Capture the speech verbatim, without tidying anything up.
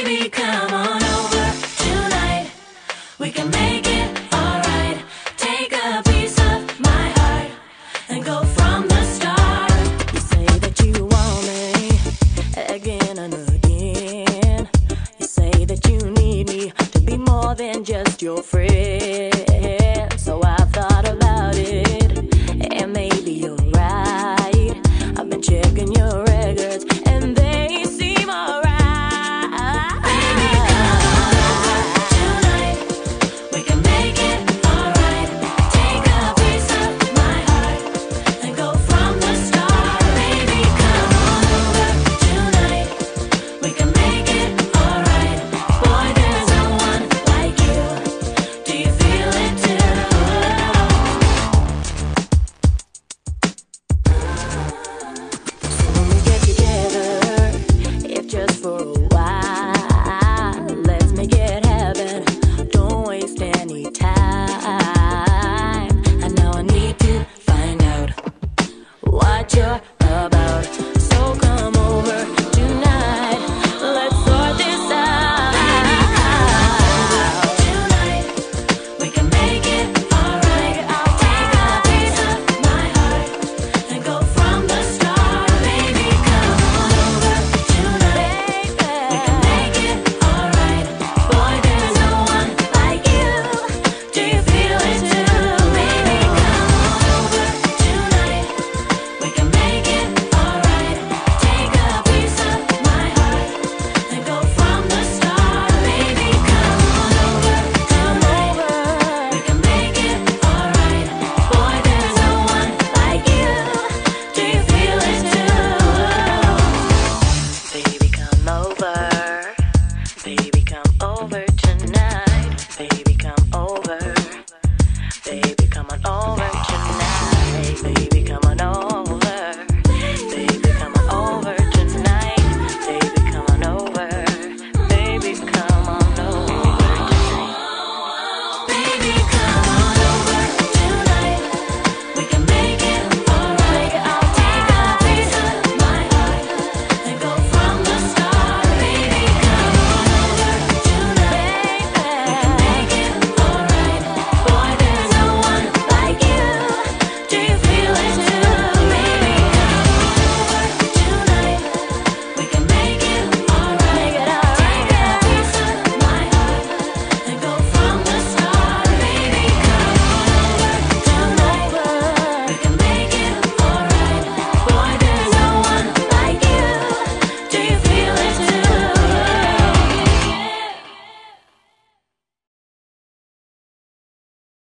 Baby, come on over tonight. We can make it alright. Take a piece of my heart and go from the start. You say that you want me again and again. You say that you need me to be more than just your friend.